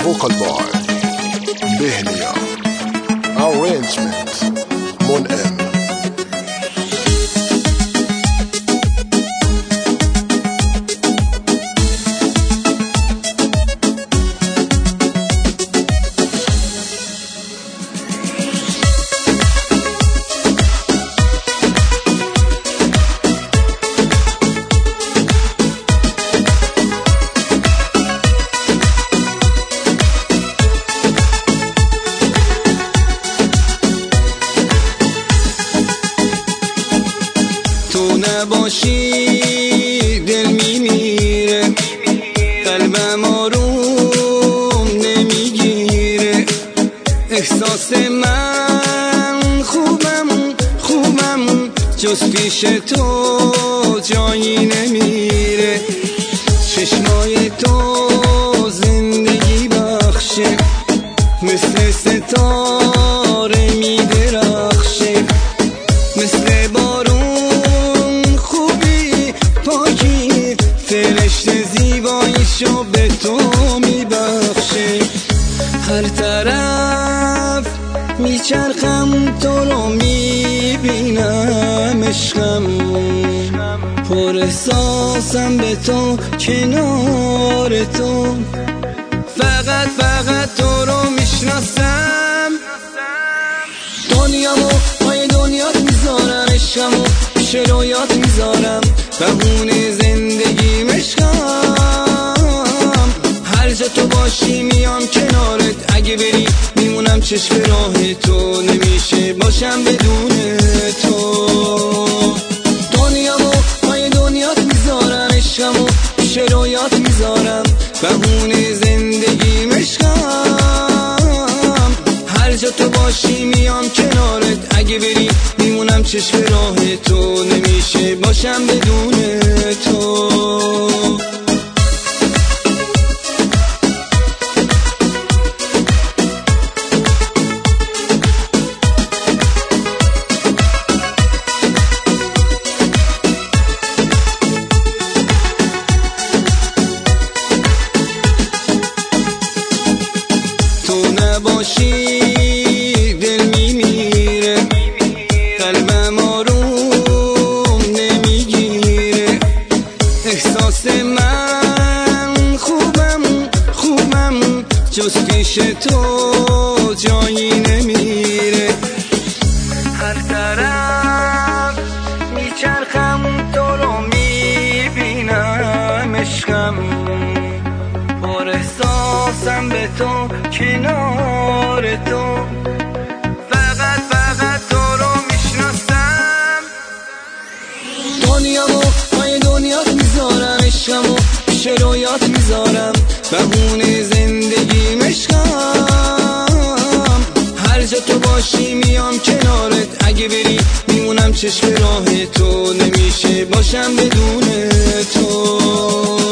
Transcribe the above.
vocal by Behlia, arrangement Mon-En. تو نباشی دل میمیره، قلبم آروم نمیگیره. احساس من خوبم جز پیش تو جایی نمیره. چشمای تو زندگی بخشه، مثل ستاره میدرخشه، مثل بارون خوبی پاکی، فرشته زیباییشو به تو میبخشه. هر طرف میچرخم تو رو میبینم، عشقم پر احساسم به تو، کنار تو فقط تو رو میشناسم. دنیامو پای دنیات میذارم، عشقمو پیش رویات میذارم، بهونه زندگیم عشقم. هر جا تو باشی میام کنارت، اگه بری میمونم چشم راه تو، نمیشه باشم بدون تو. دنیامو پای دنیات میذارم، عشقمو پیش رویات میذارم، بهونه زندگیم عشقم. هر جا تو باشی میام کنارت، اگه بری میمونم چشم راه تو، نمیشه باشم بدون تو. تو نباشی دل میمیره، قلبم آروم نمیگیره. احساس من خوبم جز پیش تو جایی نمیره. هر طرف میچرخم تو رو میبینم، عشقم پر احساسم به تو، کنار تو فقط تو رو میشناسم. دنیامو پای دنیات میذارم، عشقمو پیش رویات میذارم، بهونه زندگیم عشقم. هر جا تو باشی میام کنارت، اگه بری میمونم چشم راه تو، نمیشه باشم بدون تو.